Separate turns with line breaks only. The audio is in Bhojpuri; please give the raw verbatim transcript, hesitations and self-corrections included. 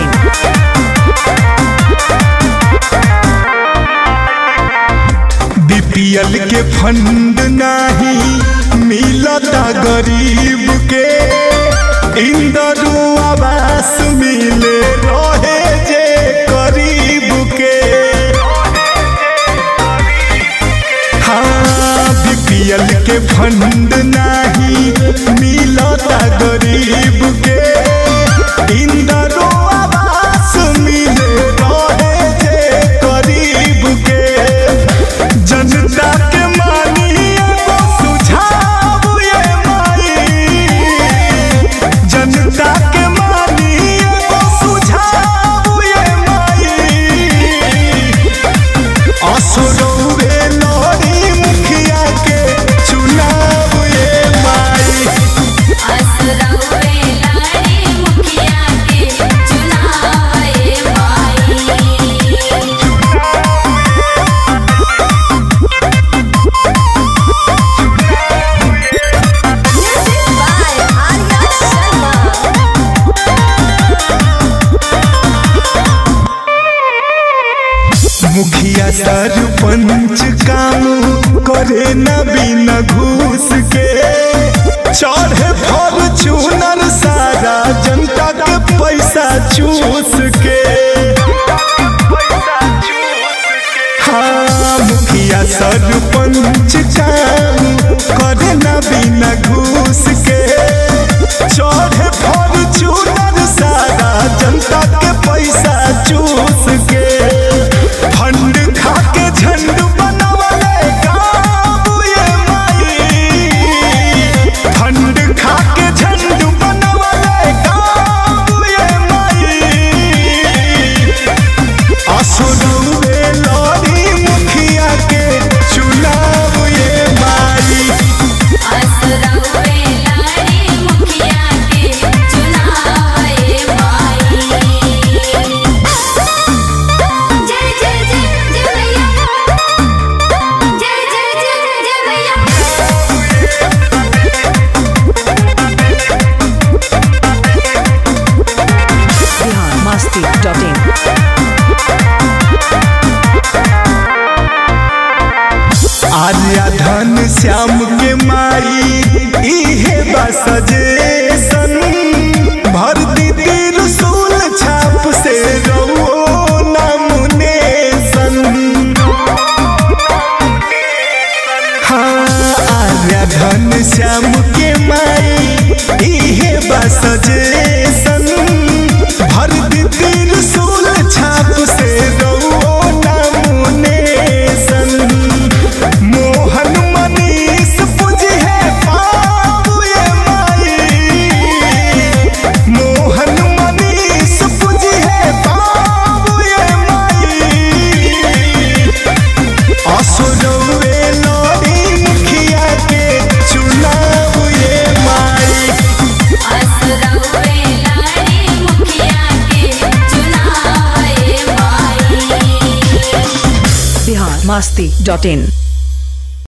बीपीएल के फंड नहीं मिलता गरीब के, इंदरू आवास मिले रहे जे गरीब के। हाँ, बीपीएल के फंड नहीं मिलता गरीब के, इंदरू आवास मिले रहे जे गरीब के। जनता के मानी एगो सुझाव ये माई, जनता के मानी एगो सुझाव ये माई। असुरौवे लड़ी मुखिया के चुनाव ये माई,
असुरौवे लड़ी मुखिया के चुनाव ये माई।
मुखिया सरपंच काम करे न बिना घूस के, चढ़े फॉर्च्यूनर सारा जनता के पैसा चूस के। हाँ, मुखिया सरपंच काम करे न बिना घूस के, चढ़े फॉर्च्यूनर सारा जनता के पैसा चूस के। फंड खा के झंड बनवले गाँव ये माई, फंड खा के झंड बनवले गाँव ये माई। असुरौवे लड़ी मुखिया के चुनाव ये माई,
असुरौवे लड़ी मुखिया के चुनाव ये माई। जय जय जय जय भैया, जय जय जय जय भैया।
Bihar Masti dot in.
आर्या धन श्याम के माई इहे बा सजेशन, भर दी त्रिशूल छाप से रहो नामुनेशन। हाँ, आर्या धन श्याम के माई इहे बा सजेशन, भर दी त्रिशूल छाप से रहो नामुनेशन। मोहन मनीष पूजी है पाऊ ये माई, मोहन मनीष पूजी है पाऊ ये माई। असुरौवे लड़ी मुखिया के चुनाव ये माई,
असुरौवे लड़ी मुखिया के चुनाव ये माई।
बिहार मस्ती डॉट इन।